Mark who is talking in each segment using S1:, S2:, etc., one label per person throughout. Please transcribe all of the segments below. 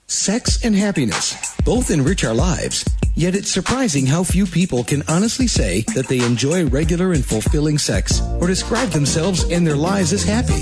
S1: Sex and happiness both enrich our lives, yet it's surprising how few people can honestly say that they enjoy regular and fulfilling sex or describe themselves and their lives as happy.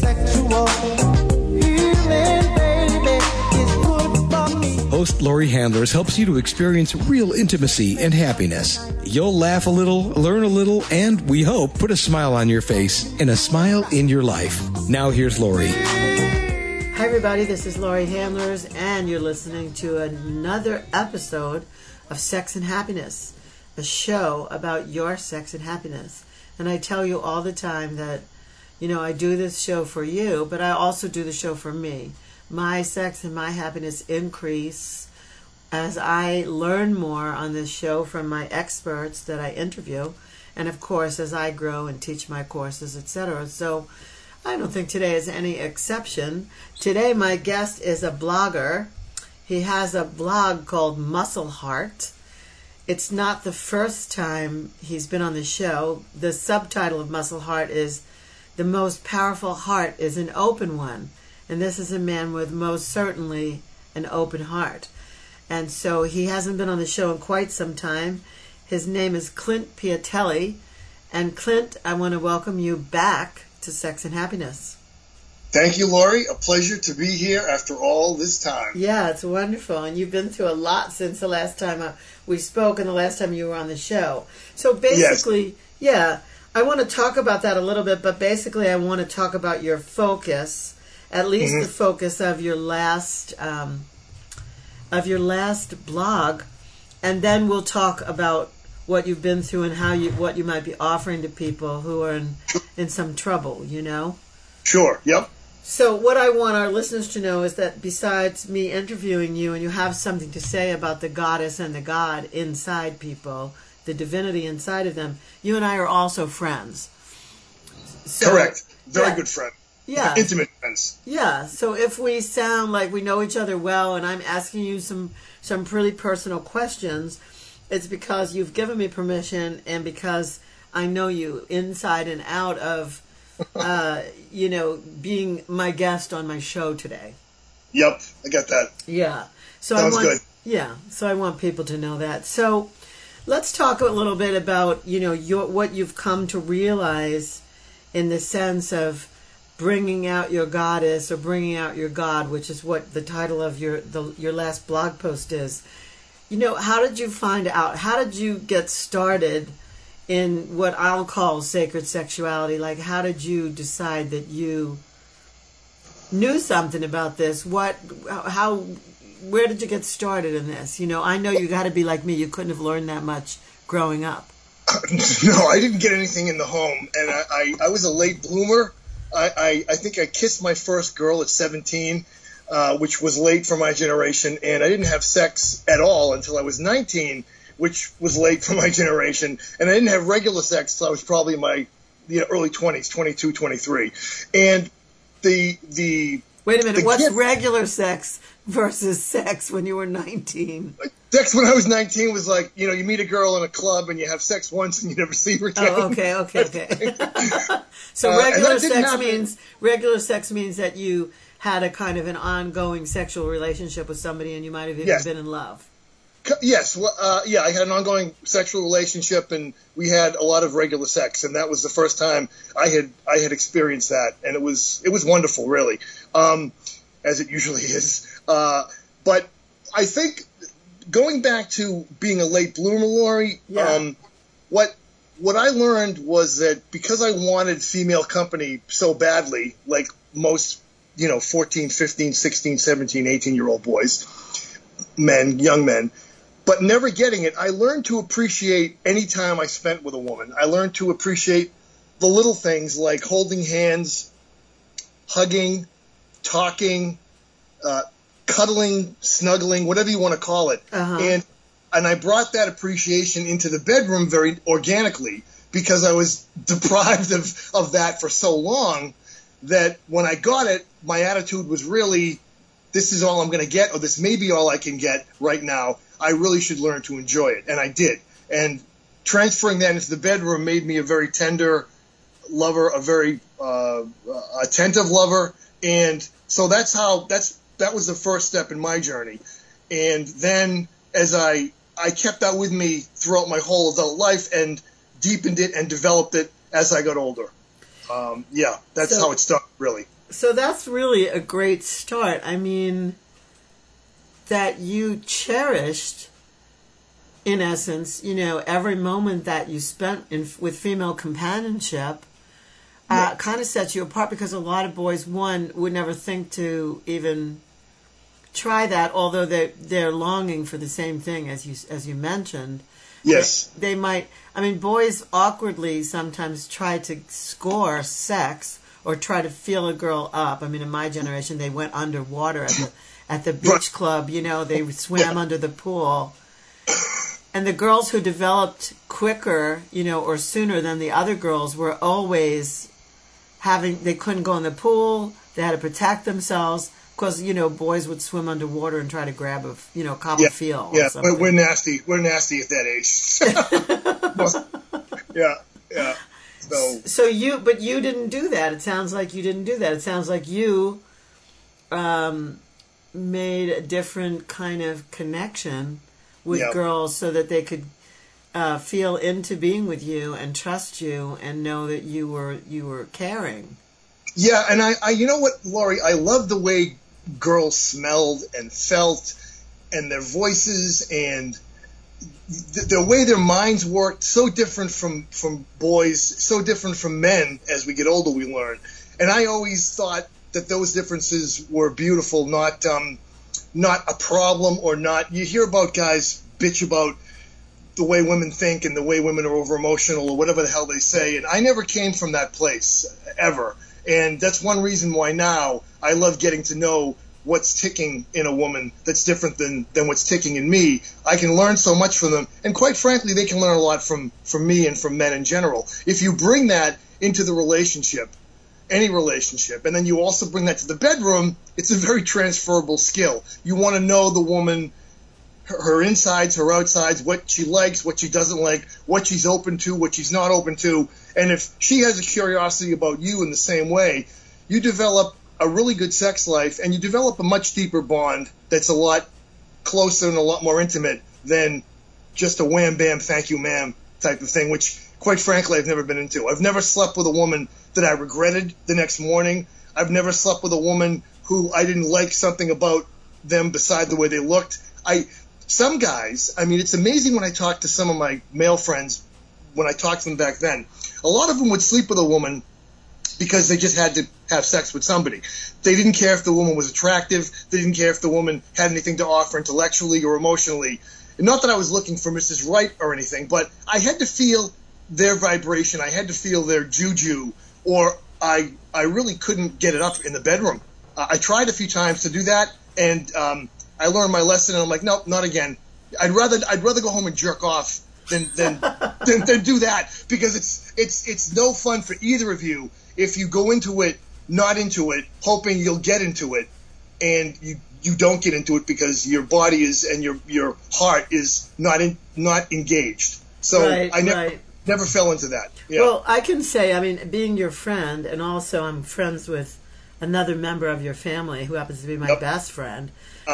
S1: Host Laurie Handlers helps you to experience real intimacy and happiness. You'll laugh a little, learn a little, and, we hope, put a smile on your face and a smile in your life. Now here's Laurie.
S2: Hi everybody, this is Laurie Handlers, and you're listening to another episode of Sex and Happiness, a show about your sex and happiness. And I tell you all the time that, I do this show for you, but I also do the show for me. My sex and my happiness increase as I learn more on this show from my experts that I interview, and of course as I grow and teach my courses, etc. So I don't think today is any exception. Today my guest is a blogger. He has a blog called Muscle Heart. It's not the first time he's been on the show. The subtitle of Muscle Heart is "The Most Powerful Heart is an Open One." And this is a man with most certainly an open heart. And so he hasn't been on the show in quite some time. His name is Clint Piatelli. And Clint, I want to welcome you back to Sex and Happiness.
S3: Thank you, Laurie. A pleasure to be here after all this time.
S2: Yeah, it's wonderful. And you've been through a lot since the last time we spoke and the last time you were on the show. So basically, yes. I want to talk about that a little bit, but basically I want to talk about your focus, at least the focus of your last blog, and then we'll talk about what you've been through and what you might be offering to people who are in some trouble,
S3: Sure, yep.
S2: So what I want our listeners to know is that besides me interviewing you, and you have something to say about the goddess and the god inside people, the divinity inside of them, you and I are also friends. So,
S3: correct. Very good friend.
S2: Yeah.
S3: Intimate friends.
S2: Yeah. So if we sound like we know each other well and I'm asking you some pretty personal questions, it's because you've given me permission and because I know you inside and out of, being my guest on my show today.
S3: Yep, I got that.
S2: Yeah. So
S3: Sounds good.
S2: Yeah. So I want people to know that. So let's talk a little bit about, what you've come to realize in the sense of bringing out your goddess or bringing out your god, which is what the title of your last blog post is. How did you find out? How did you get started in what I'll call sacred sexuality? Like, how did you decide that you knew something about this? Where did you get started in this? I know you got to be like me. You couldn't have learned that much growing up.
S3: No, I didn't get anything in the home, and I was a late bloomer. I think I kissed my first girl at 17, which was late for my generation, and I didn't have sex at all until I was 19, which was late for my generation, and I didn't have regular sex until I was probably in my early 20s, 22, 23. And the
S2: Wait a minute, what's regular sex versus sex when you were 19?
S3: Sex when I was 19 was like, you meet a girl in a club and you have sex once and you never see her again.
S2: Oh, okay. So regular sex means that you had a kind of an ongoing sexual relationship with somebody and you might have even been in love.
S3: Yes. Well, I had an ongoing sexual relationship and we had a lot of regular sex, and that was the first time I had experienced that, and it was wonderful, really, as it usually is. But I think going back to being a late bloomer, Laurie, what I learned was that because I wanted female company so badly, like most, 14, 15, 16, 17, 18-year-old boys, young men, but never getting it, I learned to appreciate any time I spent with a woman. I learned to appreciate the little things like holding hands, hugging, talking, cuddling, snuggling, whatever you want to call it. And I brought that appreciation into the bedroom very organically because I was deprived of that for so long that when I got it, my attitude was really, this is all I'm going to get, or this may be all I can get right now. I really should learn to enjoy it. And I did. And transferring that into the bedroom made me a very tender lover, a very attentive lover. And so that's the first step in my journey. And then as I kept that with me throughout my whole adult life and deepened it and developed it as I got older. That's how it started, really.
S2: So that's really a great start. I mean, that you cherished, in essence, every moment that you spent with female companionship kind of sets you apart, because a lot of boys, one, would never think to even try that, although they're longing for the same thing as you mentioned.
S3: Yes.
S2: They might, boys awkwardly sometimes try to score sex or try to feel a girl up. In my generation, they went underwater at the beach club, they swam under the pool. And the girls who developed quicker, or sooner than the other girls were always they couldn't go in the pool. They had to protect themselves because, boys would swim underwater and try to grab a copper feel.
S3: Yeah, but we're nasty. We're nasty at that age. Yeah. So
S2: you didn't do that. It sounds like you didn't do that. It sounds like you made a different kind of connection with girls so that they could feel into being with you and trust you and know that you were caring.
S3: Yeah, and I you know what, Laurie, I love the way girls smelled and felt and their voices and the way their minds worked, so different from boys, so different from men. As we get older, we learn. And I always thought that those differences were beautiful, not a problem, or not. You hear about guys bitch about the way women think and the way women are over emotional or whatever the hell they say. And I never came from that place, ever. And that's one reason why now I love getting to know what's ticking in a woman that's different than what's ticking in me. I can learn so much from them. And quite frankly, they can learn a lot from me and from men in general. If you bring that into the relationship, any relationship, and then you also bring that to the bedroom, it's a very transferable skill. You want to know the woman, her insides, her outsides, what she likes, what she doesn't like, what she's open to, what she's not open to. And if she has a curiosity about you in the same way, you develop a really good sex life, and you develop a much deeper bond that's a lot closer and a lot more intimate than just a wham, bam, thank you, ma'am type of thing, which, quite frankly, I've never been into. I've never slept with a woman that I regretted the next morning. I've never slept with a woman who I didn't like something about them beside the way they looked. Some guys, it's amazing when I talk to some of my male friends, when I talked to them back then, a lot of them would sleep with a woman because they just had to have sex with somebody. They didn't care if the woman was attractive. They didn't care if the woman had anything to offer intellectually or emotionally. And not that I was looking for Mrs. Right or anything, but I had to feel their vibration. I had to feel their juju, or I really couldn't get it up in the bedroom. I tried a few times to do that, and I learned my lesson, and I'm like, nope, not again. I'd rather go home and jerk off than do that, because it's no fun for either of you if you go into it not into it, hoping you'll get into it, and you don't get into it because your body is and your heart is not engaged. So
S2: right,
S3: I never fell into that. Yeah.
S2: Well, I can say, being your friend, and also I'm friends with another member of your family who happens to be my best friend.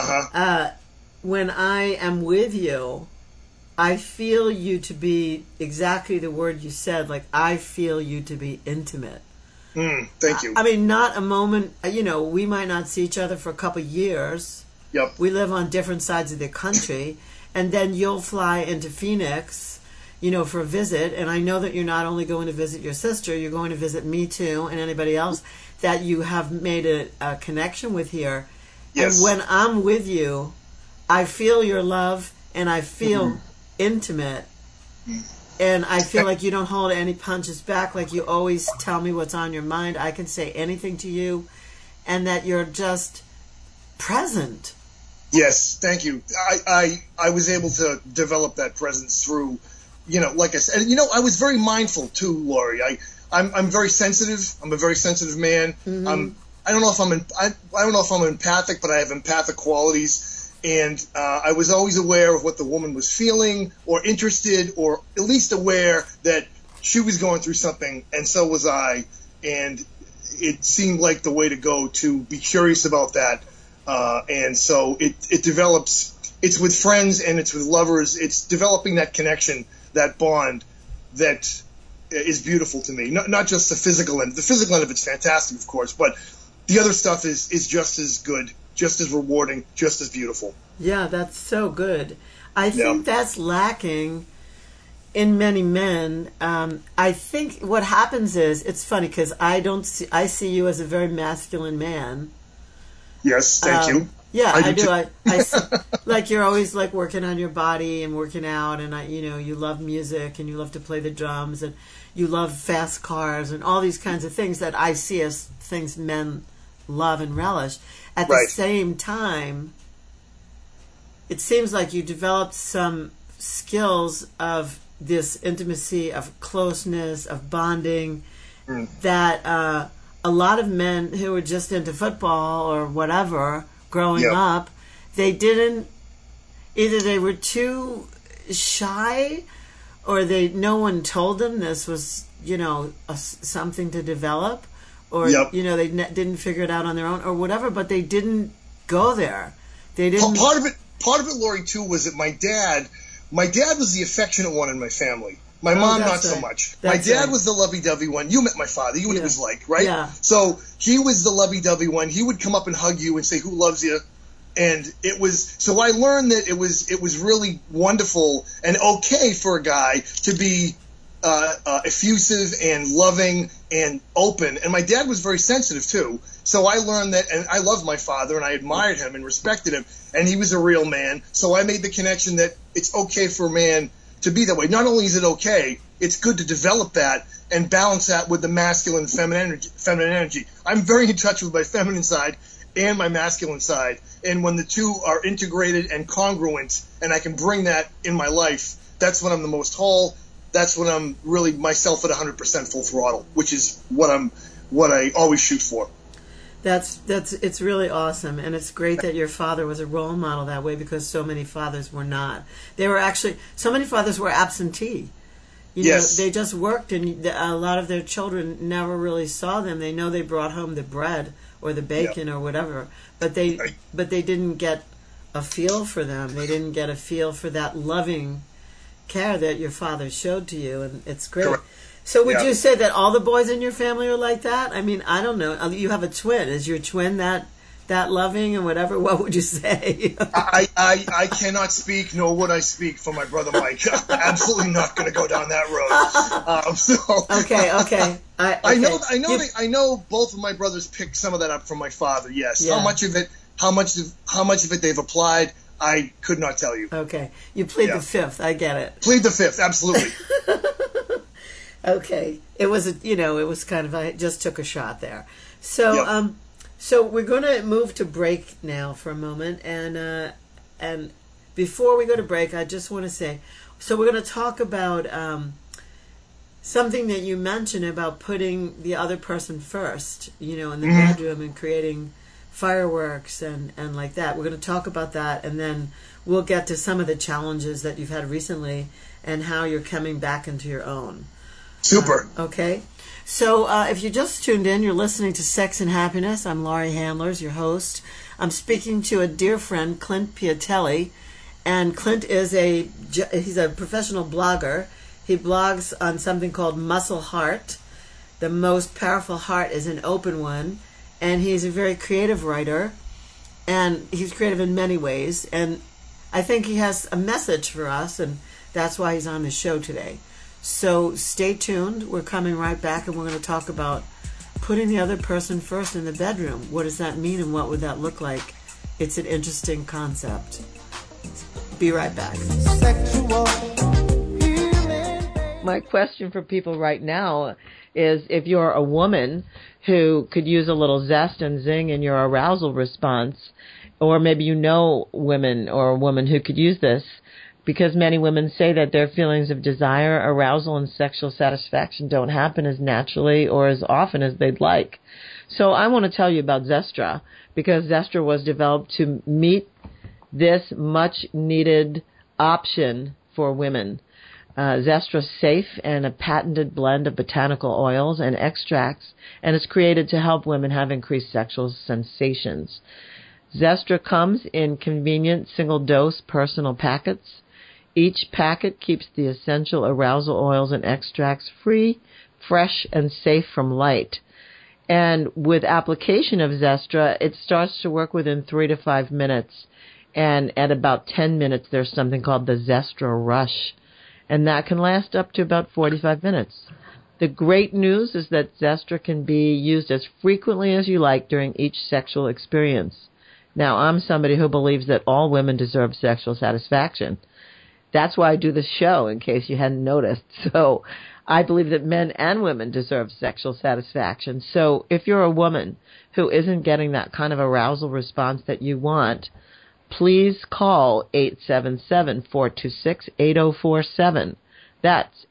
S2: When I am with you, I feel you to be exactly the word you said. Like, I feel you to be intimate.
S3: Thank you.
S2: Not a moment, we might not see each other for a couple of years.
S3: Yep.
S2: We live on different sides of the country. And then you'll fly into Phoenix, for a visit. And I know that you're not only going to visit your sister, you're going to visit me too, and anybody else that you have made a connection with here.
S3: Yes.
S2: And when I'm with you, I feel your love, and I feel intimate. And I feel like you don't hold any punches back, like you always tell me what's on your mind. I can say anything to you, and that you're just present.
S3: Yes, thank you. I was able to develop that presence through, like I said, I was very mindful too, Laurie. I'm very sensitive. I'm a very sensitive man. Mm-hmm. I don't know if I'm empathic, but I have empathic qualities. And I was always aware of what the woman was feeling, or interested, or at least aware that she was going through something, and so was I. And it seemed like the way to go, to be curious about that. And so it develops. It's with friends and it's with lovers. It's developing that connection, that bond that is beautiful to me. Not just the physical end. The physical end of it's fantastic, of course, but the other stuff is just as good, just as rewarding, just as beautiful.
S2: Yeah, that's so good. I think that's lacking in many men. I think what happens is, it's funny because I see you as a very masculine man.
S3: Yes, thank you.
S2: Yeah, I do. I see, like you're always like working on your body and working out, and you love music and you love to play the drums and you love fast cars and all these kinds of things that I see as things men love and relish. At the same time, it seems like you developed some skills of this intimacy, of closeness, of bonding, that a lot of men who were just into football or whatever growing up, they didn't, either they were too shy or no one told them this was, something to develop, or, they didn't figure it out on their own or whatever, but they didn't go there. They didn't.
S3: Part of it, Lori, too, was that my dad was the affectionate one in my family. My mom, not so much. My dad was the lovey-dovey one. You met my father. You knew what he was like, right?
S2: Yeah.
S3: So he was the lovey-dovey one. He would come up and hug you and say, "Who loves you?" And so I learned that it was really wonderful and okay for a guy to be effusive and loving and open. And my dad was very sensitive too. So I learned that, and I loved my father and I admired him and respected him, and he was a real man. So I made the connection that it's okay for a man to be that way. Not only is it okay, it's good to develop that and balance that with the masculine feminine energy. I'm very in touch with my feminine side and my masculine side. And when the two are integrated and congruent, and I can bring that in my life, that's when I'm the most whole. That's when I'm really myself at 100% full throttle, which is what I always shoot for.
S2: It's really awesome, and it's great that your father was a role model that way, because so many fathers were not. So many fathers were absentee. They just worked, and a lot of their children never really saw them. They know they brought home the bread or the bacon or whatever, but they didn't get a feel for them. They didn't get a feel for that loving care that your father showed to you, and it's great. Correct. So would you say that all the boys in your family are like that? I mean, I don't know. You have a twin. Is your twin that loving and whatever? What would you say?
S3: I cannot speak, nor would I speak for my brother Mike. I'm absolutely not going to go down that road.
S2: Okay.
S3: I know both of my brothers picked some of that up from my father. Yes. Yeah. How much of it they've applied, I could not tell you.
S2: Okay. You plead the fifth. I get it.
S3: Plead the fifth. Absolutely.
S2: Okay. It was kind of, I just took a shot there. So, so we're going to move to break now for a moment. And before we go to break, I just want to say, so we're going to talk about something that you mentioned about putting the other person first, in the bedroom and creating fireworks and like that. We're going to talk about that, and then we'll get to some of the challenges that you've had recently and how you're coming back into your own.
S3: Super.
S2: Okay. So if you just tuned in, you're listening to Sex and Happiness. I'm Laurie Handlers, your host. I'm speaking to a dear friend, Clint Piatelli, and Clint is he's a professional blogger. He blogs on something called Muscle Heart. The most powerful heart is an open one, and he's a very creative writer, and he's creative in many ways, and I think he has a message for us, and that's why he's on the show today. So stay tuned. We're coming right back, and we're going to talk about putting the other person first in the bedroom. What does that mean, and what would that look like? It's an interesting concept. Be right back. Sexual healing. My question for people right now is, if you're a woman who could use a little zest and zing in your arousal response, or maybe women or a woman who could use this, because many women say that their feelings of desire, arousal, and sexual satisfaction don't happen as naturally or as often as they'd like. So I want to tell you about Zestra, because Zestra was developed to meet this much-needed option for women. Zestra's safe and a patented blend of botanical oils and extracts, and it's created to help women have increased sexual sensations. Zestra comes in convenient single-dose personal packets. Each packet keeps the essential arousal oils and extracts free, fresh, and safe from light. And with application of Zestra, it starts to work within 3 to 5 minutes. And at about 10 minutes, there's something called the Zestra Rush. And that can last up to about 45 minutes. The great news is that Zestra can be used as frequently as you like during each sexual experience. Now, I'm somebody who believes that all women deserve sexual satisfaction. That's why I do this show, in case you hadn't noticed. So I believe that men and women deserve sexual satisfaction. So if you're a woman who isn't getting that kind of arousal response that you want, please call 877-426-8047. That's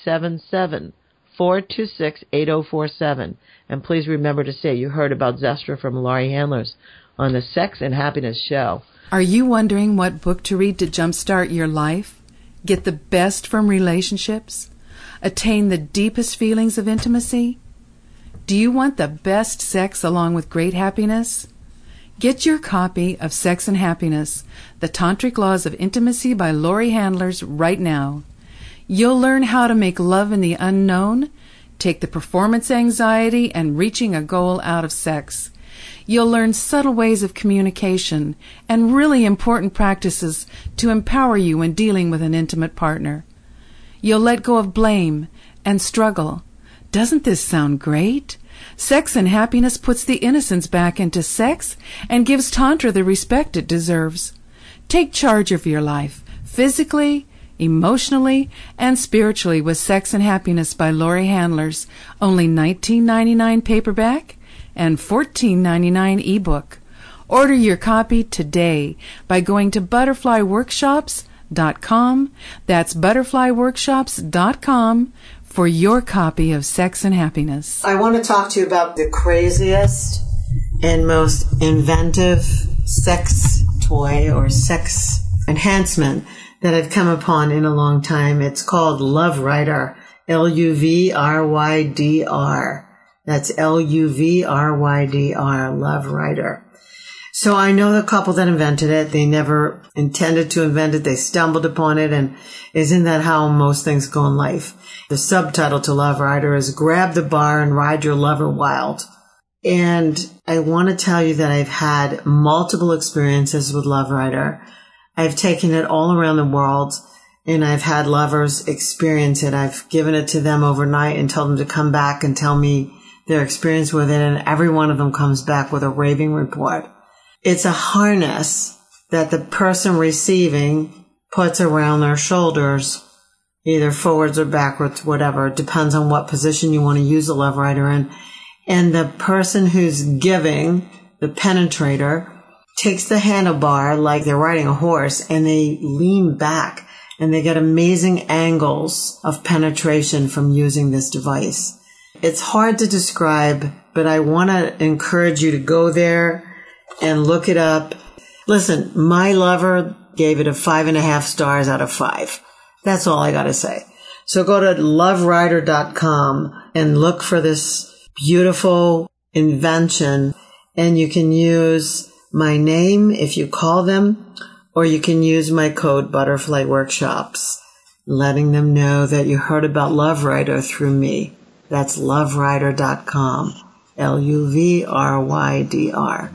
S2: 877-426-8047. And please remember to say you heard about Zestra from Laurie Handlers on the Sex and Happiness Show.
S4: Are you wondering what book to read to jumpstart your life? Get the best from relationships? Attain the deepest feelings of intimacy? Do you want the best sex along with great happiness? Get your copy of Sex and Happiness, The Tantric Laws of Intimacy by Laurie Handlers right now. You'll learn how to make love in the unknown, take the performance anxiety and reaching a goal out of sex. You'll learn subtle ways of communication and really important practices to empower you when dealing with an intimate partner. You'll let go of blame and struggle. Doesn't this sound great? Sex and Happiness puts the innocence back into sex and gives Tantra the respect it deserves. Take charge of your life, physically, emotionally, and spiritually with Sex and Happiness by Laurie Handlers. Only $19.99 paperback and $14.99 ebook. Order your copy today by going to butterflyworkshops.com. That's butterflyworkshops.com for your copy of Sex and Happiness.
S2: I want to talk to you about the craziest and most inventive sex toy or sex enhancement that I've come upon in a long time. It's called Love Rider, Luvrydr. That's Luvrydr, Love Rider. So I know the couple that invented it. They never intended to invent it. They stumbled upon it. And isn't that how most things go in life? The subtitle to Love Rider is Grab the Bar and Ride Your Lover Wild. And I want to tell you that I've had multiple experiences with Love Rider. I've taken it all around the world, and I've had lovers experience it. I've given it to them overnight and told them to come back and tell me their experience with it, and every one of them comes back with a raving report. It's a harness that the person receiving puts around their shoulders, either forwards or backwards, whatever. It depends on what position you want to use the Love Rider in. And the person who's giving, the penetrator, takes the handlebar like they're riding a horse, and they lean back, and they get amazing angles of penetration from using this device. It's hard to describe, but I want to encourage you to go there and look it up. Listen, my lover gave it a 5.5 stars out of 5. That's all I got to say. So go to lovrydr.com and look for this beautiful invention, and you can use my name if you call them, or you can use my code Butterfly Workshops, letting them know that you heard about Love Rider through me. That's lovrydr.com, Luvrydr.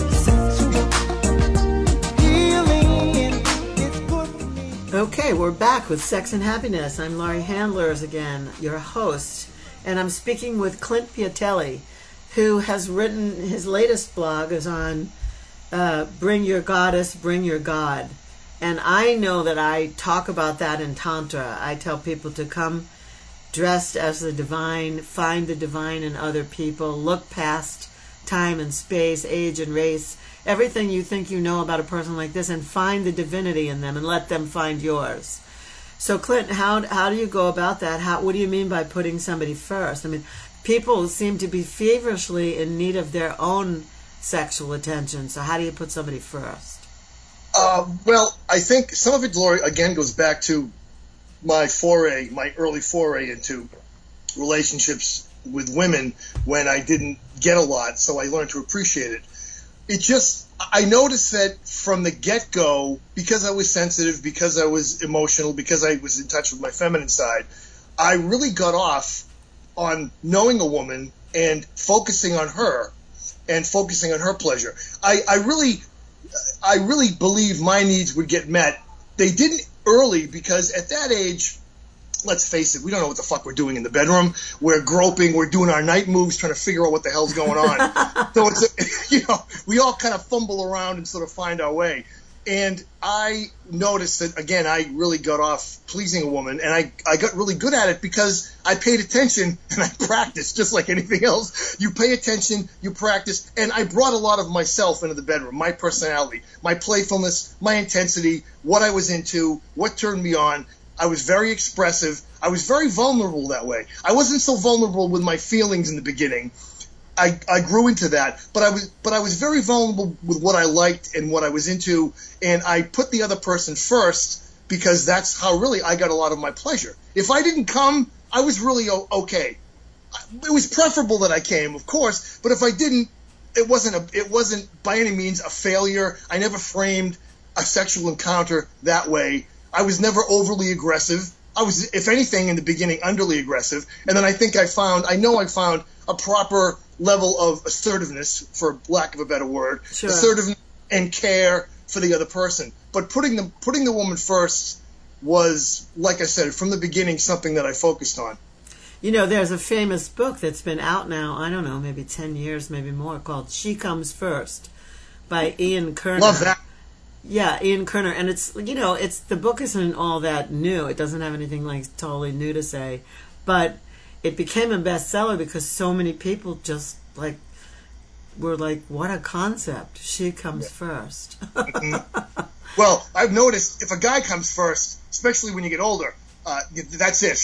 S2: Okay, we're back with Sex and Happiness. I'm Laurie Handlers again, your host, and I'm speaking with Clint Piatelli, who has written, his latest blog is on Bring Your Goddess, Bring Your God. And I know that I talk about that in Tantra. I tell people to come dressed as the divine, find the divine in other people, look past time and space, age and race, everything you think you know about a person like this, and find the divinity in them and let them find yours. So, Clint, how do you go about that? What do you mean by putting somebody first? I mean, people seem to be feverishly in need of their own sexual attention. So how do you put somebody first?
S3: Well, I think some of it, Laurie, again, goes back to my early foray into relationships with women when I didn't get a lot, so I learned to appreciate it. I noticed that from the get-go, because I was sensitive, because I was emotional, because I was in touch with my feminine side, I really got off on knowing a woman and focusing on her and focusing on her pleasure. I really believe my needs would get met. They didn't early because at that age, let's face it, we don't know what the fuck we're doing in the bedroom. We're groping, we're doing our night moves, trying to figure out what the hell's going on. So it's, we all kind of fumble around and sort of find our way. And I noticed that, again, I really got off pleasing a woman, and I got really good at it because I paid attention and I practiced just like anything else. You pay attention, you practice, and I brought a lot of myself into the bedroom, my personality, my playfulness, my intensity, what I was into, what turned me on. I was very expressive. I was very vulnerable that way. I wasn't so vulnerable with my feelings in the beginning. I grew into that, but I was very vulnerable with what I liked and what I was into, and I put the other person first because that's how really I got a lot of my pleasure. If I didn't come, I was really okay. It was preferable that I came, of course, but if I didn't, it wasn't by any means a failure. I never framed a sexual encounter that way. I was never overly aggressive. I was, if anything, in the beginning, underly aggressive, and then I found a proper level of assertiveness, for lack of a better word,
S2: sure.
S3: Assertiveness and care for the other person. But putting the woman first was, like I said, from the beginning, something that I focused on.
S2: You know, there's a famous book that's been out now, I don't know, maybe 10 years, maybe more, called She Comes First by Ian Kerner.
S3: Love that.
S2: Yeah, Ian Kerner. And it's, the book isn't all that new. It doesn't have anything like totally new to say. But it became a bestseller because so many people just were like, what a concept. She comes first.
S3: Mm-hmm. Well, I've noticed if a guy comes first, especially when you get older, that's it.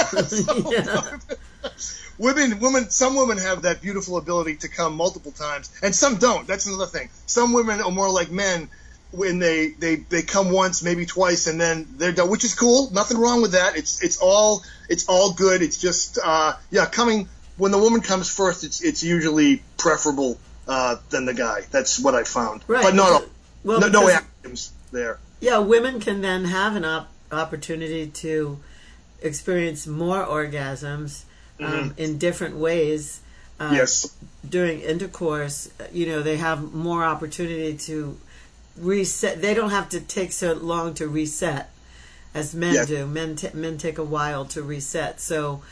S3: Some women have that beautiful ability to come multiple times, and some don't. That's another thing. Some women are more like men when they come once, maybe twice, and then they're done, which is cool. Nothing wrong with that. It's all good. It's just coming when the woman comes first. It's usually preferable than the guy. That's what I found.
S2: Right.
S3: But not all.
S2: Well,
S3: no acronyms there.
S2: Yeah, women can then have an opportunity to experience more orgasms in different ways.
S3: Yes.
S2: During intercourse, they have more opportunity to reset. They don't have to take so long to reset as men do. Men take a while to reset. So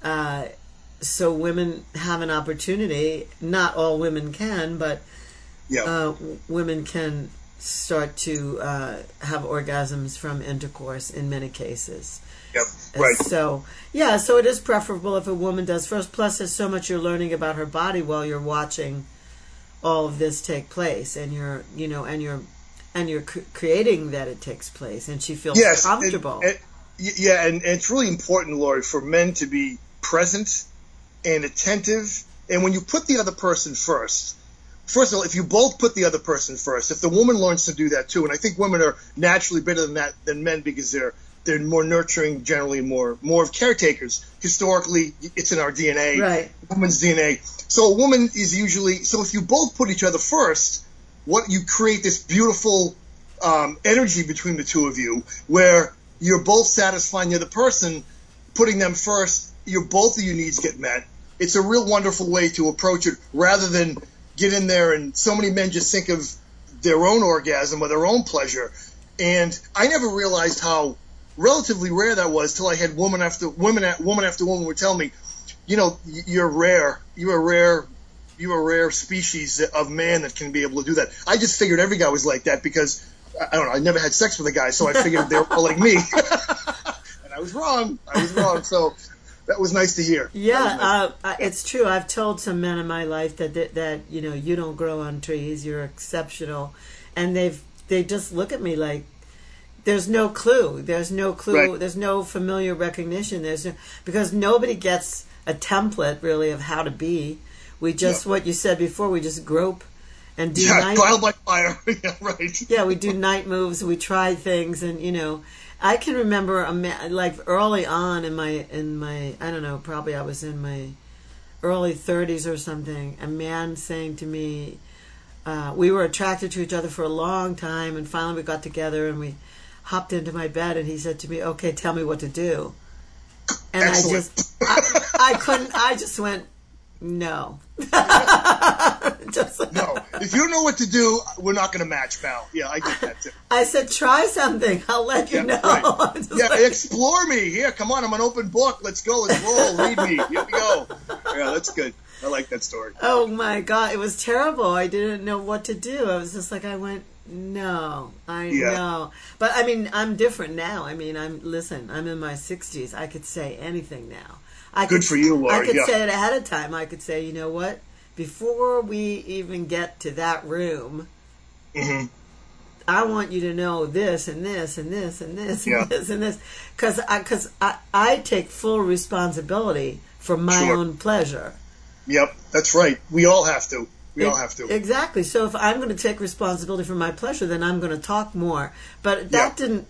S2: women have an opportunity. Not all women can, but women can start to have orgasms from intercourse in many cases.
S3: Yep. Right.
S2: So it is preferable if a woman does first. Plus, there's so much you're learning about her body while you're watching all of this take place, and you're creating that it takes place, and she feels comfortable.
S3: And it's really important, Lori, for men to be present and attentive. And when you put the other person first of all, if you both put the other person first, if the woman learns to do that too, and I think women are naturally better than men because they're more nurturing, generally more of caretakers. Historically, it's in our DNA,
S2: right?
S3: Woman's DNA. So a woman is usually, so if you both put each other first, you create this beautiful energy between the two of you where you're both satisfying the other person, putting them first, both of your needs get met. It's a real wonderful way to approach it rather than get in there and so many men just think of their own orgasm or their own pleasure. And I never realized how relatively rare that was till I had woman after woman would tell me, you're rare. You're a rare species of man that can be able to do that. I just figured every guy was like that because, I don't know, I never had sex with a guy, so I figured they were all like me. And I was wrong. So that was nice to hear.
S2: Yeah, it's true. I've told some men in my life that you don't grow on trees. You're exceptional. And they just look at me like, there's no clue. Right. There's no familiar recognition. Because nobody gets a template, really, of how to be. We just, what you said before, we just grope and do night.
S3: Trial by fire. Yeah, right.
S2: Yeah, we do night moves. We try things, and I can remember early on in my I don't know, probably I was in my early 30s or something. A man saying to me, we were attracted to each other for a long time, and finally we got together and we hopped into my bed, and he said to me, "Okay, tell me what to do." And
S3: Excellent.
S2: I couldn't. I just went, no. Just like,
S3: No, if you don't know what to do, we're not going to match, pal. Yeah, I get that too.
S2: I said, try something. I'll let you know.
S3: Right.
S2: Just
S3: Yeah,
S2: like-
S3: explore me. Here, come on, I'm an open book. Let's go. Let's roll. Read me. Here we go. Yeah, that's good. I like that story.
S2: Oh my God, it was terrible. I didn't know what to do. I was just like, I went, no, I know. But I mean, I'm different now. I mean, I'm in my 60s. I could say anything now.
S3: Good for you, Lori.
S2: I could
S3: Yeah.
S2: say it ahead of time. I could say, you know what? Before we even get to that room,
S3: Mm-hmm.
S2: I want you to know this and this and this and this and
S3: Yeah.
S2: this and this. Because I take full responsibility for my
S3: Sure.
S2: own pleasure.
S3: Yep, that's right. We all have to. We all have to.
S2: Exactly. So if I'm going to take responsibility for my pleasure, then I'm going to talk more. But that didn't,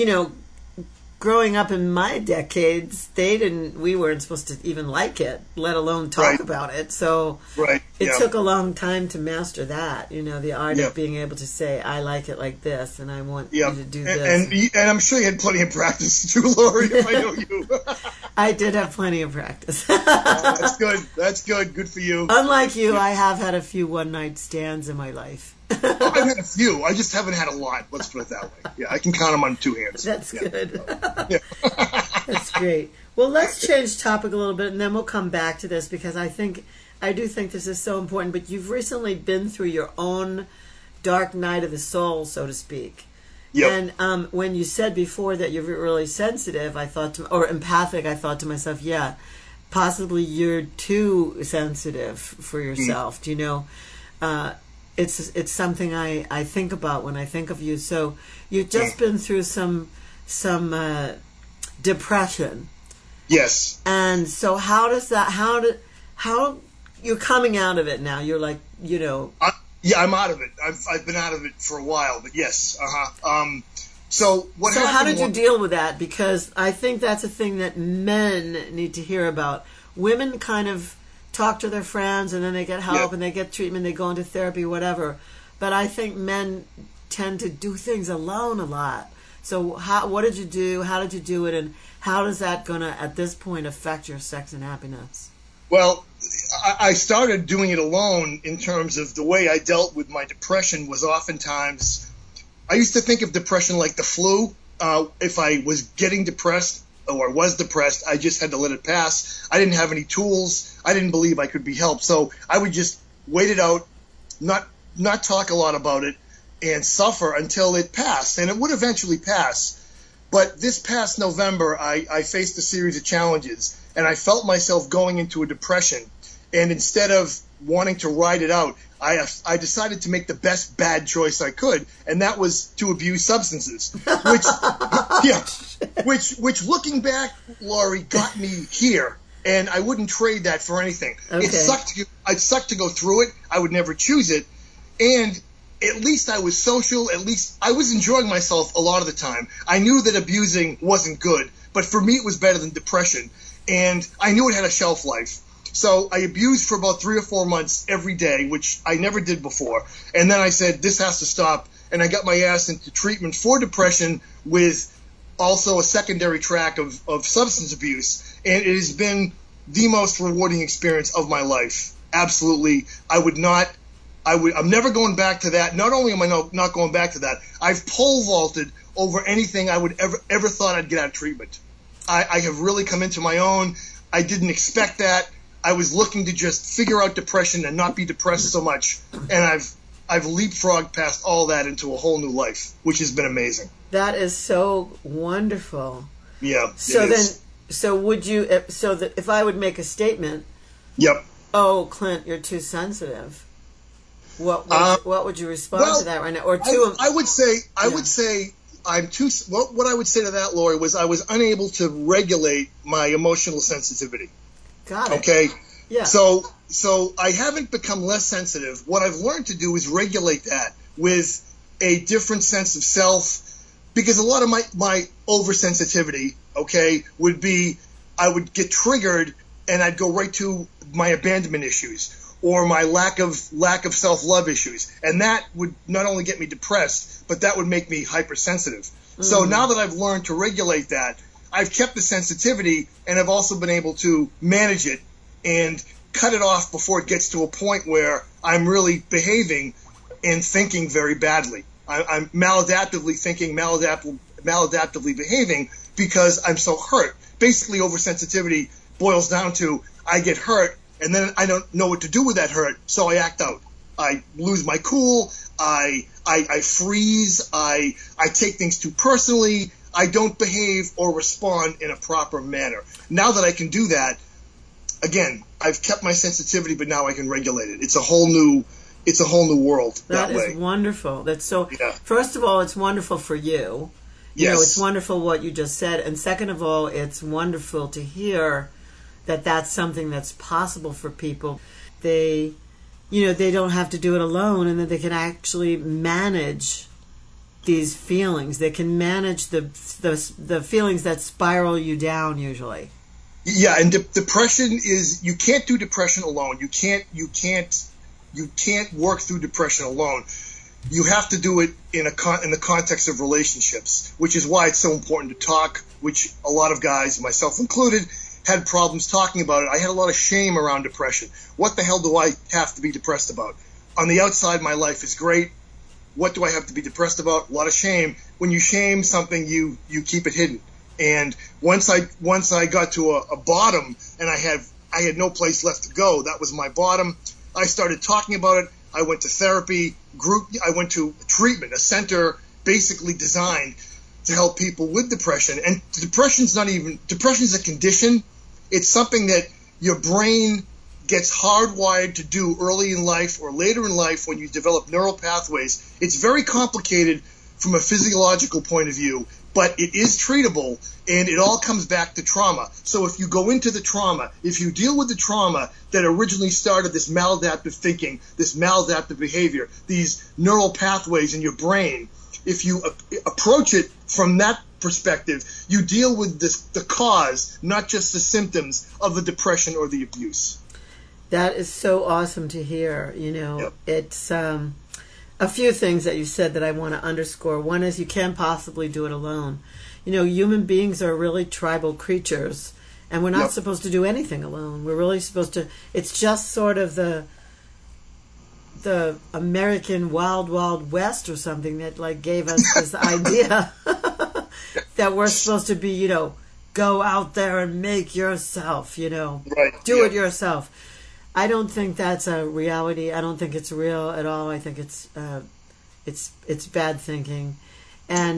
S2: growing up in my decades, we weren't supposed to even like it, let alone talk
S3: Right.
S2: about it. So
S3: Right.
S2: it
S3: Yeah.
S2: took a long time to master that, the art
S3: Yeah.
S2: of being able to say, I like it like this, and I want
S3: Yeah.
S2: you to do
S3: And,
S2: this.
S3: and I'm sure you had plenty of practice too, Lori, if I know you.
S2: I did have plenty of practice.
S3: That's good. That's good. Good for you.
S2: Unlike you, I have had a few one-night stands in my life.
S3: I've had a few. I just haven't had a lot. Let's put it that way. Yeah, I can count them on two hands.
S2: That's
S3: Yeah.
S2: good.
S3: Yeah.
S2: That's great. Well, let's change topic a little bit, and then we'll come back to this because I do think this is so important. But you've recently been through your own dark night of the soul, so to speak.
S3: Yep.
S2: And when you said before that you're really sensitive, or empathic, I thought to myself, yeah, possibly you're too sensitive for yourself. You know, it's something I think about when I think of you. So you've just been through some depression.
S3: Yes.
S2: And so how you're coming out of it now? You're like,
S3: Yeah, I'm out of it. I've been out of it for a while, but yes. So what
S2: So
S3: happened?
S2: how did you deal with that? Because I think that's a thing that men need to hear about. Women kind of talk to their friends and then they get help and they get treatment, they go into therapy, whatever. But I think men tend to do things alone a lot. So what did you do? How did you do it? And how is that going to, at this point, affect your sex and happiness?
S3: Well, I started doing it alone in terms of the way I dealt with my depression was oftentimes, I used to think of depression like the flu. If I was getting depressed or was depressed, I just had to let it pass. I didn't have any tools. I didn't believe I could be helped. So I would just wait it out, not talk a lot about it, and suffer until it passed. And it would eventually pass. But this past November, I faced a series of challenges, and I felt myself going into a depression. And instead of wanting to ride it out, I decided to make the best bad choice I could, and that was to abuse substances. Which looking back, Laurie, got me here, and I wouldn't trade that for anything.
S2: Okay.
S3: It sucked to go through it. I would never choose it, and at least I was social. At least I was enjoying myself a lot of the time. I knew that abusing wasn't good, but for me it was better than depression, and I knew it had a shelf life. So I abused for about 3 or 4 months every day, which I never did before. And then I said, this has to stop. And I got my ass into treatment for depression with also a secondary track of substance abuse. And it has been the most rewarding experience of my life. Absolutely. I'm never going back to that. Not only am I not going back to that, I've pole vaulted over anything I would ever thought I'd get out of treatment. I have really come into my own. I didn't expect that. I was looking to just figure out depression and not be depressed so much, and I've leapfrogged past all that into a whole new life, which has been amazing.
S2: That is so wonderful.
S3: Yeah.
S2: So
S3: it
S2: then,
S3: is.
S2: so would you? So that if I would make a statement,
S3: Yep.
S2: oh, Clint, you're too sensitive. What would you respond to that right now? Or
S3: I would say I'm too. What I would say to that, Lori, was I was unable to regulate my emotional sensitivity.
S2: Got it.
S3: Okay.
S2: Yeah.
S3: So I haven't become less sensitive. What I've learned to do is regulate that with a different sense of self, because a lot of my oversensitivity, okay, would be I would get triggered and I'd go right to my abandonment issues, or my lack of self-love issues. And that would not only get me depressed, but that would make me hypersensitive. So now that I've learned to regulate that, I've kept the sensitivity, and I've also been able to manage it and cut it off before it gets to a point where I'm really behaving and thinking very badly. I'm maladaptively thinking, maladaptively behaving because I'm so hurt. Basically, oversensitivity boils down to I get hurt, and then I don't know what to do with that hurt, so I act out. I lose my cool. I freeze. I take things too personally. I don't behave or respond in a proper manner. Now that I can do that, again, I've kept my sensitivity, but now I can regulate it. It's a whole new world that way. That is
S2: wonderful. That's so. Yeah. First of all, it's wonderful for you. You know, it's wonderful what you just said, and second of all, it's wonderful to hear that that's something that's possible for people. They don't have to do it alone, and that they can actually manage these feelings. They can manage the feelings that spiral you down usually.
S3: Yeah, and depression is, you can't do depression alone. You can't work through depression alone. You have to do it in the context of relationships, which is why it's so important to talk, which a lot of guys, myself included, had problems talking about it. I had a lot of shame around depression. What the hell do I have to be depressed about? On the outside, my life is great. What do I have to be depressed about? A lot of shame. When you shame something, you keep it hidden. And once I got to a bottom, and I had no place left to go, that was my bottom. I started talking about it. I went to therapy, I went to treatment, a center basically designed to help people with depression. And depression is a condition. It's something that your brain gets hardwired to do early in life or later in life when you develop neural pathways. It's very complicated from a physiological point of view, but it is treatable, and it all comes back to trauma. So if you go into the trauma, if you deal with the trauma that originally started this maladaptive thinking, this maladaptive behavior, these neural pathways in your brain, if you approach it from that perspective, you deal with the cause, not just the symptoms of the depression or the abuse.
S2: That is so awesome to hear. Yep. It's a few things that you said that I want to underscore. One is you can't possibly do it alone. Human beings are really tribal creatures, and we're not supposed to do anything alone. We're really supposed to. It's just sort of the American Wild Wild West or something that gave us this idea that we're supposed to be, go out there and make yourself, do it yourself. I don't think that's a reality. I don't think it's real at all. I think it's bad thinking, and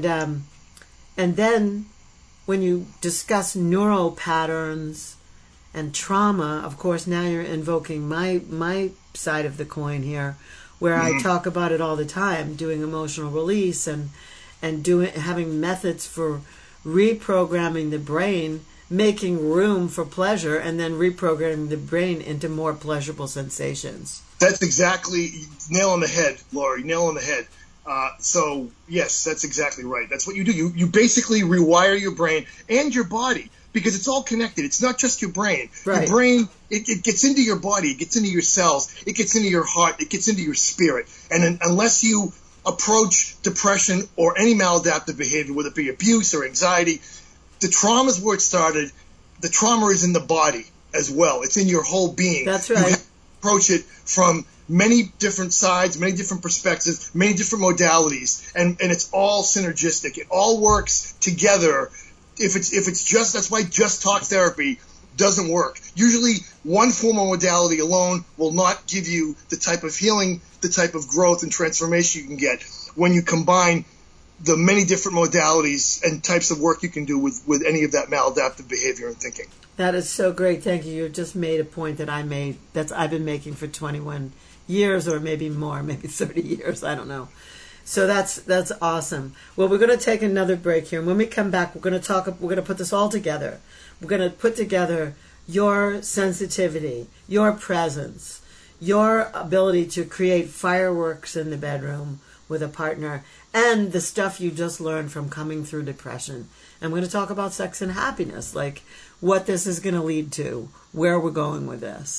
S2: then when you discuss neural patterns and trauma, of course, now you're invoking my side of the coin here, where I talk about it all the time, doing emotional release and having methods for reprogramming the brain, making room for pleasure, and then reprogramming the brain into more pleasurable sensations.
S3: That's exactly, nail on the head, Laurie, nail on the head. So, yes, that's exactly right. That's what you do. You basically rewire your brain and your body, because it's all connected. It's not just your brain. Right. Your brain, it gets into your body, it gets into your cells, it gets into your heart, it gets into your spirit. And unless you approach depression or any maladaptive behavior, whether it be abuse or anxiety, the trauma is where it started. The trauma is in the body as well. It's in your whole being.
S2: That's right.
S3: You have to approach it from many different sides, many different perspectives, many different modalities, and it's all synergistic. It all works together. If it's just, that's why just talk therapy doesn't work. Usually one form of modality alone will not give you the type of healing, the type of growth and transformation you can get when you combine the many different modalities and types of work you can do with any of that maladaptive behavior and thinking.
S2: That is so great. Thank you. You just made a point that I've been making for 21 years or maybe more, maybe 30 years. I don't know. So that's awesome. Well, we're going to take another break here. And when we come back, we're going to put this all together. We're going to put together your sensitivity, your presence, your ability to create fireworks in the bedroom with a partner, and the stuff you just learned from coming through depression. And we're going to talk about sex and happiness, like what this is going to lead to, where we're going with this.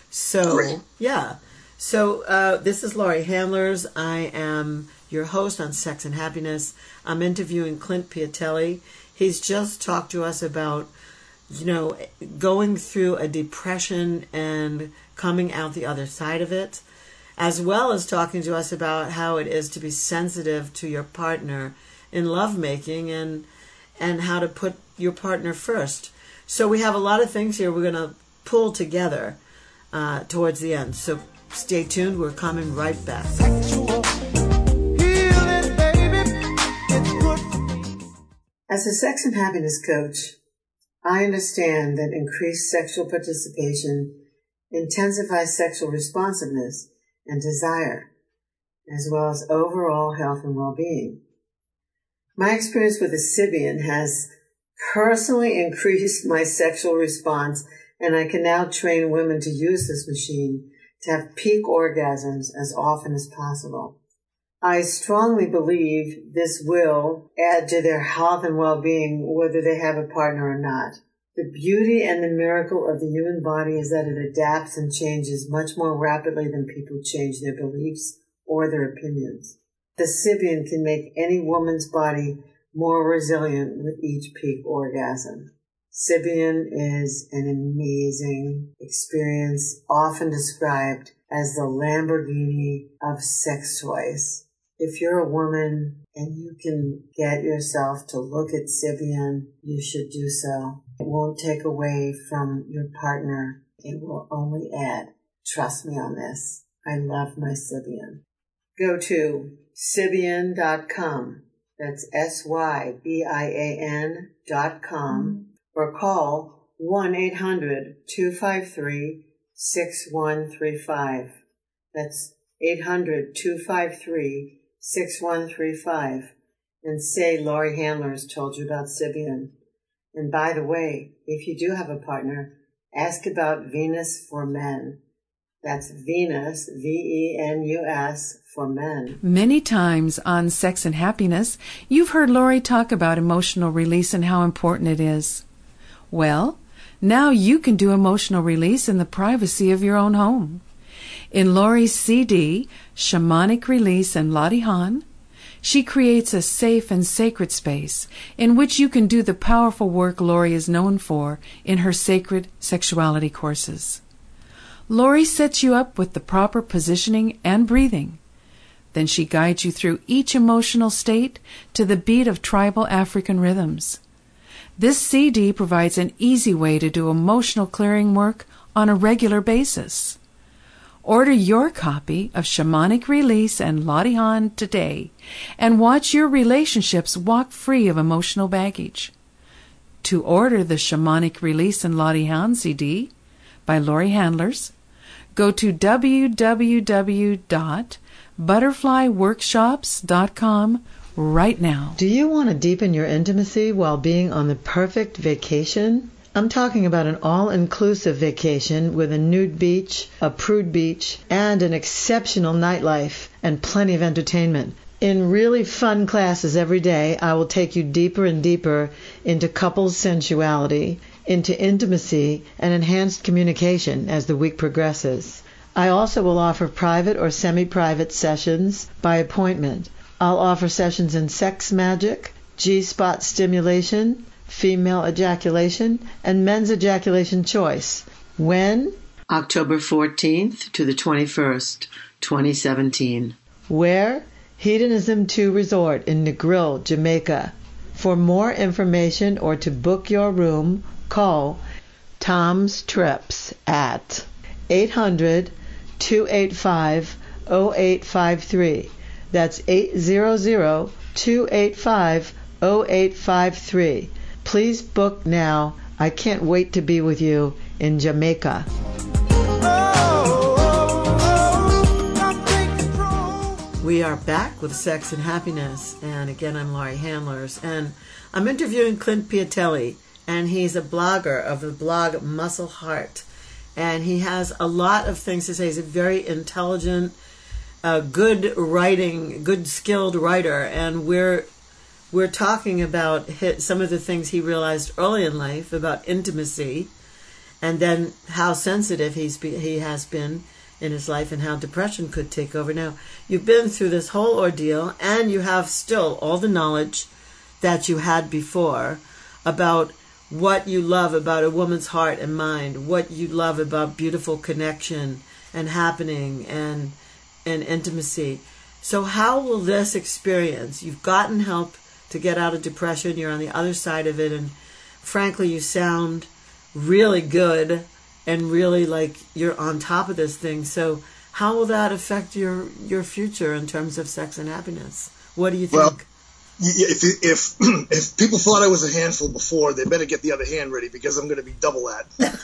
S2: So,
S3: Great.
S2: yeah. So this is Laurie Handlers. I am your host on Sex and Happiness. I'm interviewing Clint Piatelli. He's just talked to us about, going through a depression and coming out the other side of it, as well as talking to us about how it is to be sensitive to your partner in lovemaking and how to put your partner first. So we have a lot of things here we're going to pull together towards the end. So stay tuned. We're coming right back. As a sex and happiness coach, I understand that increased sexual participation intensifies sexual responsiveness and desire, as well as overall health and well-being. My experience with the Sybian has personally increased my sexual response, and I can now train women to use this machine to have peak orgasms as often as possible. I strongly believe this will add to their health and well-being whether they have a partner or not. The beauty and the miracle of the human body is that it adapts and changes much more rapidly than people change their beliefs or their opinions. The Sybian can make any woman's body more resilient with each peak orgasm. Sybian is an amazing experience, often described as the Lamborghini of sex toys. If you're a woman and you can get yourself to look at Sybian, you should do so. It won't take away from your partner. It will only add. Trust me on this. I love my Sybian. Go to Sybian.com. That's SYBIAN.com. Or call 1-800-253-6135. That's 800-253-6135. And say Laurie Handlers told you about Sybian. And by the way, if you do have a partner, ask about Venus for Men. That's Venus, Venus, for men.
S4: Many times on Sex and Happiness, you've heard Laurie talk about emotional release and how important it is. Well, now you can do emotional release in the privacy of your own home. In Laurie's CD, Shamanic Release and Lottie Hahn, she creates a safe and sacred space in which you can do the powerful work Laurie is known for in her sacred sexuality courses. Laurie sets you up with the proper positioning and breathing. Then she guides you through each emotional state to the beat of tribal African rhythms. This CD provides an easy way to do emotional clearing work on a regular basis. Order your copy of Shamanic Release and Lottie Hahn today and watch your relationships walk free of emotional baggage. To order the Shamanic Release and Lottie Hahn CD by Laurie Handlers, go to www.butterflyworkshops.com right now.
S2: Do you want to deepen your intimacy while being on the perfect vacation? I'm talking about an all-inclusive vacation with a nude beach, a prude beach, and an exceptional nightlife and plenty of entertainment. In really fun classes every day, I will take you deeper and deeper into couples sensuality, into intimacy, and enhanced communication as the week progresses. I also will offer private or semi-private sessions by appointment. I'll offer sessions in sex magic, G-spot stimulation, female ejaculation, and men's ejaculation choice. When? October 14th to the 21st, 2017. Where? Hedonism 2 Resort in Negril, Jamaica. For more information or to book your room, call Tom's Trips at 800-285-0853. That's 800-285-0853. Please book now. I can't wait to be with you in Jamaica. We are back with Sex and Happiness, and again I'm Laurie Handlers, and I'm interviewing Clint Piatelli, and he's a blogger of the blog Muscle Heart, and he has a lot of things to say. He's a very intelligent, good writing, good skilled writer, and we're talking about some of the things he realized early in life about intimacy and then how sensitive he has been in his life and how depression could take over. Now, you've been through this whole ordeal, and you have still all the knowledge that you had before about what you love about a woman's heart and mind, what you love about beautiful connection and happening and intimacy. So how will this experience, you've gotten help to get out of depression, you're on the other side of it, and frankly, you sound really good and really like you're on top of this thing. So how will that affect your future in terms of sex and happiness? What do you think?
S3: Well, if people thought I was a handful before, they better get the other hand ready, because I'm going to be double that.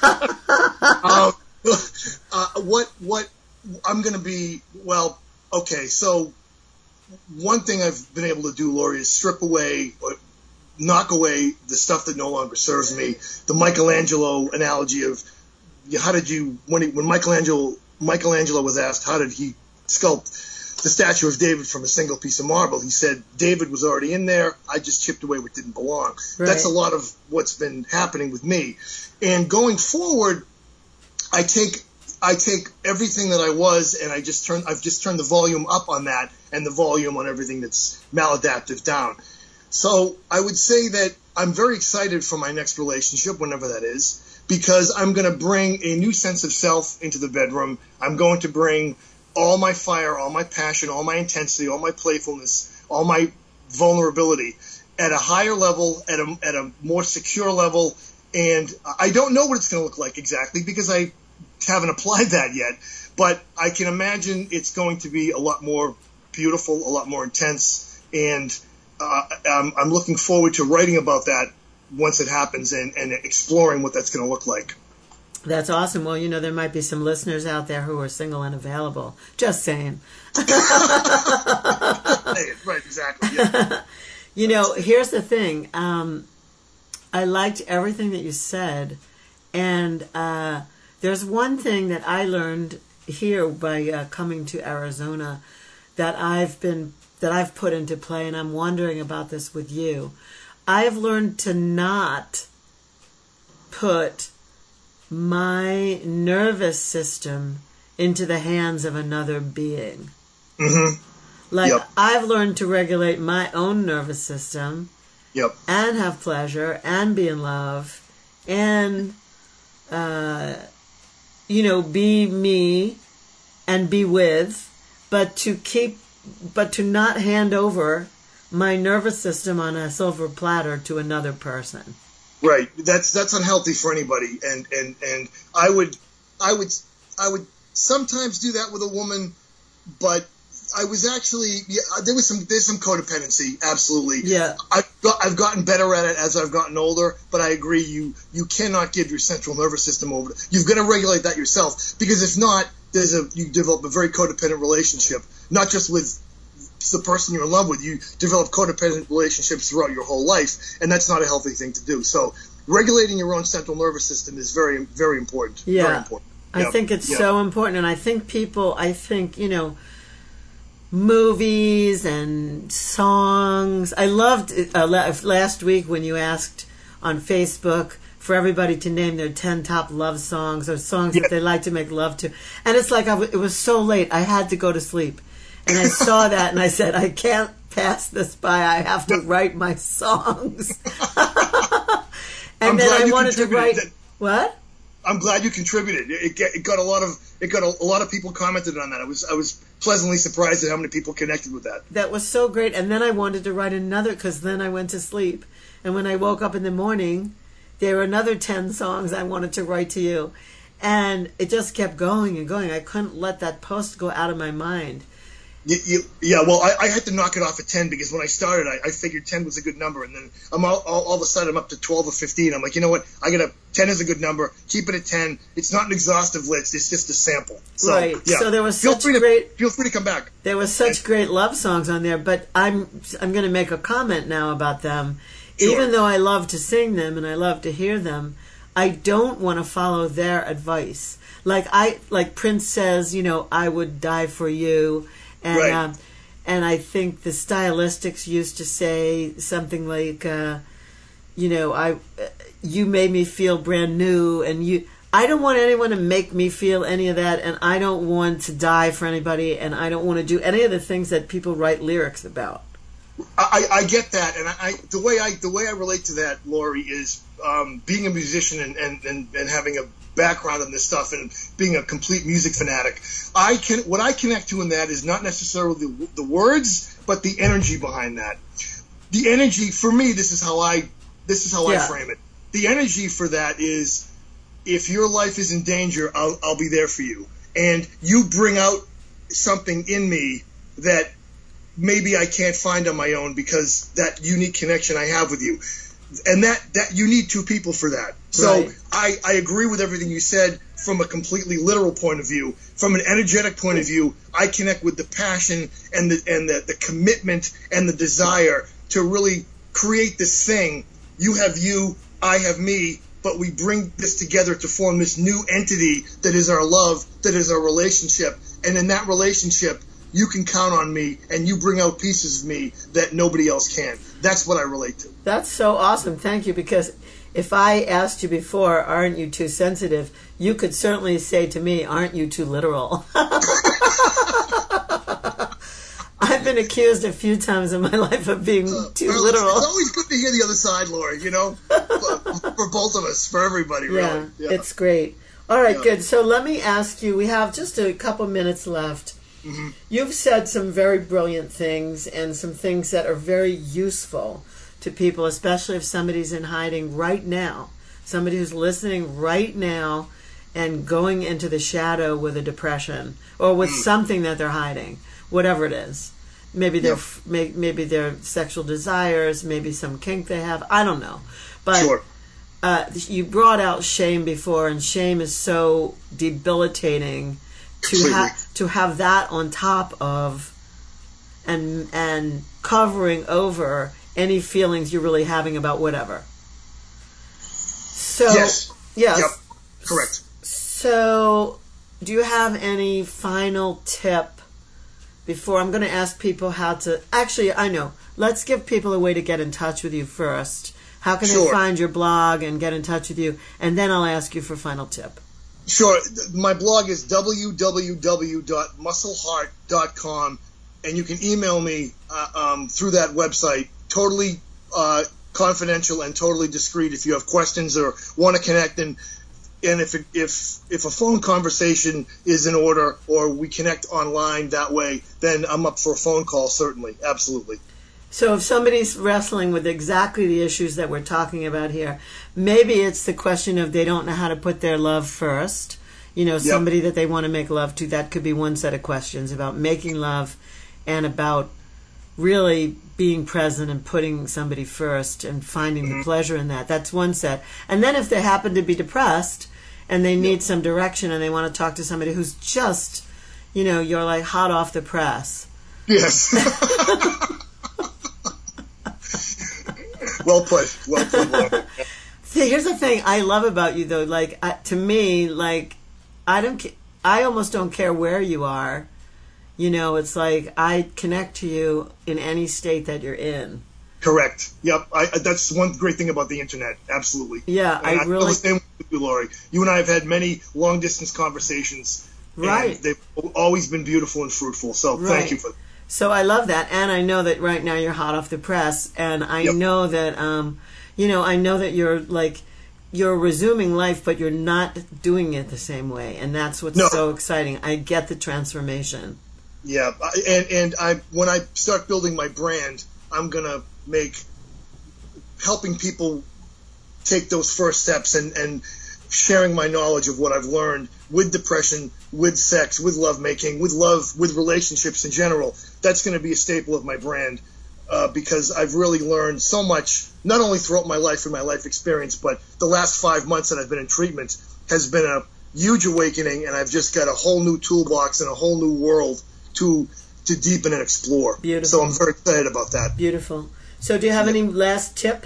S3: What I'm going to be, well, okay, so one thing I've been able to do, Lori, is strip away or knock away the stuff that no longer serves me. The Michelangelo analogy of how did you, when Michelangelo was asked how did he sculpt the statue of David from a single piece of marble, he said, David was already in there, I just chipped away what didn't belong. Right. That's a lot of what's been happening with me. And going forward, I take everything that I was, and I've just turned the volume up on that and the volume on everything that's maladaptive down. So I would say that I'm very excited for my next relationship, whenever that is, because I'm going to bring a new sense of self into the bedroom. I'm going to bring all my fire, all my passion, all my intensity, all my playfulness, all my vulnerability at a higher level, at a more secure level. And I don't know what it's going to look like exactly, because I haven't applied that yet, but I can imagine it's going to be a lot more beautiful, a lot more intense, and I'm looking forward to writing about that once it happens and exploring what that's going to look like.
S2: That's awesome. Well, there might be some listeners out there who are single and available. Just saying.
S3: Right, exactly. Yeah.
S2: Here's the thing. I liked everything that you said, and there's one thing that I learned here by coming to Arizona that I've put into play, and I'm wondering about this with you. I've learned to not put my nervous system into the hands of another being.
S3: Mm-hmm.
S2: Yep. I've learned to regulate my own nervous system.
S3: Yep.
S2: And have pleasure and be in love and be me and be with, but to not hand over my nervous system on a silver platter to another person.
S3: Right. That's unhealthy for anybody. And I would sometimes do that with a woman, but I was actually, there's some codependency. Absolutely.
S2: Yeah.
S3: I've gotten better at it as I've gotten older, but I agree you cannot give your central nervous system over. You've got to regulate that yourself, because if not, you develop a very codependent relationship, not just with the person you're in love with. You develop codependent relationships throughout your whole life, and that's not a healthy thing to do. So regulating your own central nervous system is very, very important.
S2: Yeah.
S3: Very important.
S2: I think it's so important, and I think movies and songs. I loved last week when you asked on Facebook for everybody to name their 10 top love songs or songs that they like to make love to. And it's like it was so late, I had to go to sleep. And I saw that and I said, I can't pass this by. I have to write my songs. And then I wanted to write... What?
S3: I'm glad you contributed. It got a lot of people commented on that. I was pleasantly surprised at how many people connected with that.
S2: That was so great. And then I wanted to write another, because then I went to sleep. And when I woke up in the morning, there were another 10 songs I wanted to write to you. And it just kept going and going. I couldn't let that post go out of my mind.
S3: Yeah, well, I had to knock it off at 10, because when I started, I figured 10 was a good number, and then I'm all of a sudden I'm up to 12 or 15. I'm like, you know what? 10 is a good number. Keep it at 10. It's not an exhaustive list. It's just a sample. So,
S2: right.
S3: Yeah.
S2: So there was
S3: feel free to come back.
S2: There was such great love songs on there, but I'm going to make a comment now about them.
S3: Sure.
S2: Even though I love to sing them and I love to hear them, I don't want to follow their advice. Like Prince says, I would die for you. And
S3: right.
S2: And I think the stylistics used to say something like, you made me feel brand new, and I don't want anyone to make me feel any of that, and I don't want to die for anybody, and I don't want to do any of the things that people write lyrics about.
S3: I get that, and the way I relate to that, Lori, is being a musician and having a background in this stuff and being a complete music fanatic. What I connect to in that is not necessarily the words, but the energy behind that. The energy for me, this is how I frame it. The energy for that is, if your life is in danger, I'll be there for you, and you bring out something in me that maybe I can't find on my own, because that unique connection I have with you. And that you need two people for that. So
S2: Right.
S3: I agree with everything you said from a completely literal point of view. From an energetic point of view, I connect with the passion and the commitment and the desire to really create this thing. You have you, I have me, but we bring this together to form this new entity that is our love, that is our relationship. And in that relationship, you can count on me, and you bring out pieces of me that nobody else can. That's what I relate to.
S2: That's so awesome. Thank you. Because if I asked you before, aren't you too sensitive, you could certainly say to me, aren't you too literal? I've been accused a few times in my life of being too literal.
S3: It's always good to hear the other side, Lori, for both of us, for everybody, really.
S2: Yeah, it's great. All right,
S3: Yeah.
S2: good. So let me ask you, we have just a couple minutes left.
S3: Mm-hmm.
S2: You've said some very brilliant things and some things that are very useful to people, especially if somebody's in hiding right now, somebody who's listening right now and going into the shadow with a depression or with something that they're hiding, whatever it is. Maybe maybe their sexual desires, maybe some kink they have. I don't know. But
S3: Sure.
S2: You brought out shame before, and shame is so debilitating to have that on top of and covering over any feelings you're really having about whatever. So
S3: Yes.
S2: yes.
S3: Yep. Correct.
S2: So do you have any final tip before I'm going to ask people how to... Actually, I know. Let's give people a way to get in touch with you first. How can they
S3: Sure.
S2: find your blog and get in touch with you? And then I'll ask you for final tip.
S3: Sure. My blog is www.muscleheart.com, and you can email me through that website. Totally confidential and totally discreet if you have questions or want to connect. And if a phone conversation is in order, or we connect online that way, then I'm up for a phone call, certainly. Absolutely.
S2: So if somebody's wrestling with exactly the issues that we're talking about here, maybe it's the question of they don't know how to put their love first. Somebody that they want to make love to, that could be one set of questions about making love and about really being present and putting somebody first and finding the pleasure in that. That's one set. And then if they happen to be depressed and they need some direction and they want to talk to somebody who's just, you're like hot off the press.
S3: Yes. Well put.
S2: See, here's the thing I love about you, though. To me, I almost don't care where you are. It's like I connect to you in any state that you're in.
S3: Correct. Yep. That's one great thing about the internet. Absolutely.
S2: Yeah,
S3: and I
S2: really.
S3: feel the same with you, Lori. You and I have had many long distance conversations.
S2: Right.
S3: And they've always been beautiful and fruitful. So thank you for that.
S2: So I love that, and I know that right now you're hot off the press, and I know that, I know that you're resuming life, but you're not doing it the same way, and that's what's so exciting. I get the transformation.
S3: Yeah, and when I start building my brand, I'm gonna make helping people take those first steps and sharing my knowledge of what I've learned with depression, with sex, with lovemaking, with love, with relationships in general. That's going to be a staple of my brand because I've really learned so much, not only throughout my life and my life experience, but the last 5 months that I've been in treatment has been a huge awakening, and I've just got a whole new toolbox and a whole new world to deepen and explore.
S2: Beautiful.
S3: So I'm very excited about that.
S2: Beautiful. So do you have any last tip?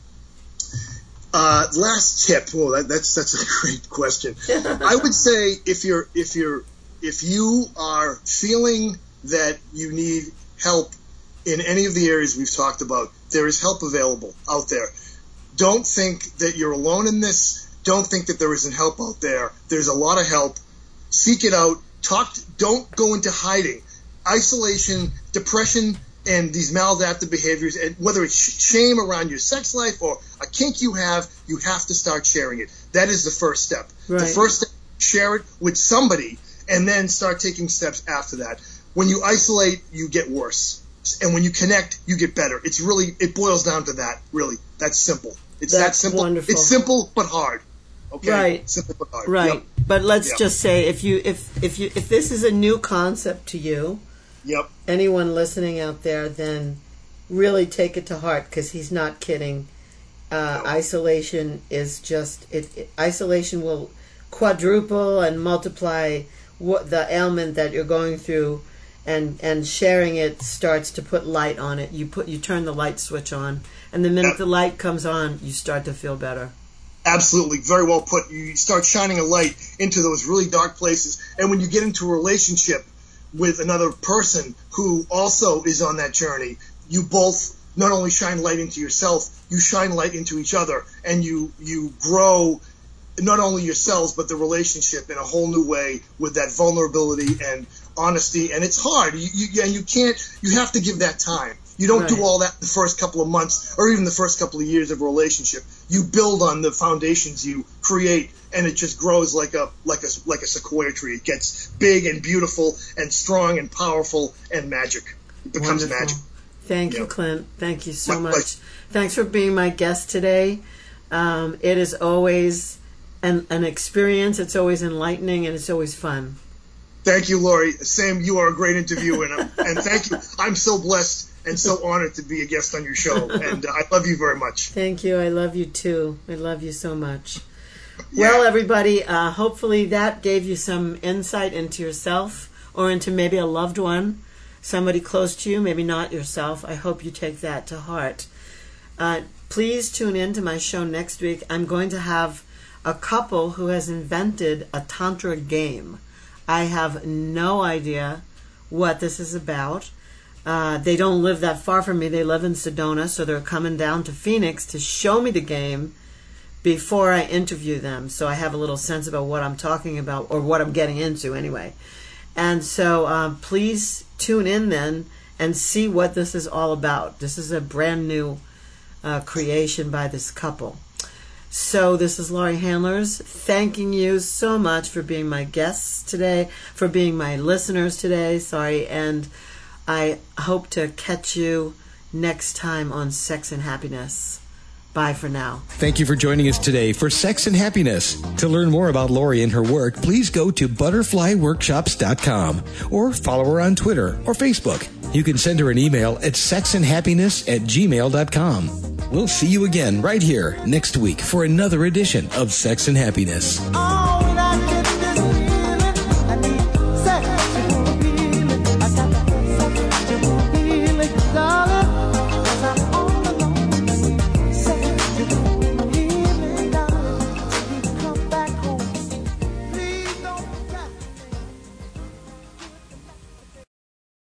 S3: Last tip. Oh, that's a great question. I would say if you are feeling that you need help in any of the areas we've talked about, there is help available out there. Don't think that you're alone in this. don't think that there isn't help out there. There's a lot of help. Seek it out. Don't go into hiding. Isolation, depression, and these maladaptive behaviors, and whether it's shame around your sex life or a kink you have to start sharing it. That is the first step.
S2: Right.
S3: The first step, share it with somebody, and then start taking steps after that. When you isolate, you get worse. And when you connect, you get better. It boils down to that, really. That's simple. It's that simple.
S2: Wonderful.
S3: It's simple but hard. Okay?
S2: Right.
S3: Simple but hard.
S2: Right.
S3: Yep.
S2: But let's just say if this is a new concept to you,
S3: yep.
S2: anyone listening out there, then really take it to heart, because he's not kidding. Isolation is just isolation will quadruple and multiply the ailment that you're going through, and sharing it starts to put light on it. You turn the light switch on, and the minute the light comes on, you start to feel better.
S3: Absolutely. Very well put. You start shining a light into those really dark places. And when you get into a relationship with another person who also is on that journey, you both not only shine light into yourself, you shine light into each other, and you grow not only yourselves but the relationship in a whole new way with that vulnerability and honesty. And it's hard. You have to give that time. You don't do all that the first couple of months or even the first couple of years of a relationship. You build on the foundations you create, and it just grows like a sequoia tree. It gets big and beautiful and strong and powerful and magic. It becomes magic.
S2: Thank you, Clint. Thank you so much. Thanks for being my guest today. It is always an experience. It's always enlightening, and it's always fun.
S3: Thank you, Lori. Same. You are a great interviewer, and thank you. I'm so blessed and so honored to be a guest on your show, and I love you very much.
S2: Thank you. I love you too. I love you so much. Yeah. Well, everybody, hopefully that gave you some insight into yourself or into maybe a loved one, somebody close to you, maybe not yourself. I hope you take that to heart. Please tune in to my show next week. I'm going to have a couple who has invented a Tantra game. I have no idea what this is about. They don't live that far from me. They live in Sedona, so they're coming down to Phoenix to show me the game before I interview them, so I have a little sense about what I'm talking about, or what I'm getting into anyway. And so please tune in then and see what this is all about. This is a brand new creation by this couple. So this is Lori Handlers thanking you so much for being my guests today, for being my listeners today, and I hope to catch you next time on Sex and Happiness. Bye for now.
S1: Thank you for joining us today for Sex and Happiness. To learn more about Lori and her work, please go to butterflyworkshops.com or follow her on Twitter or Facebook. You can send her an email at sexandhappiness@gmail.com. We'll see you again right here next week for another edition of Sex and Happiness.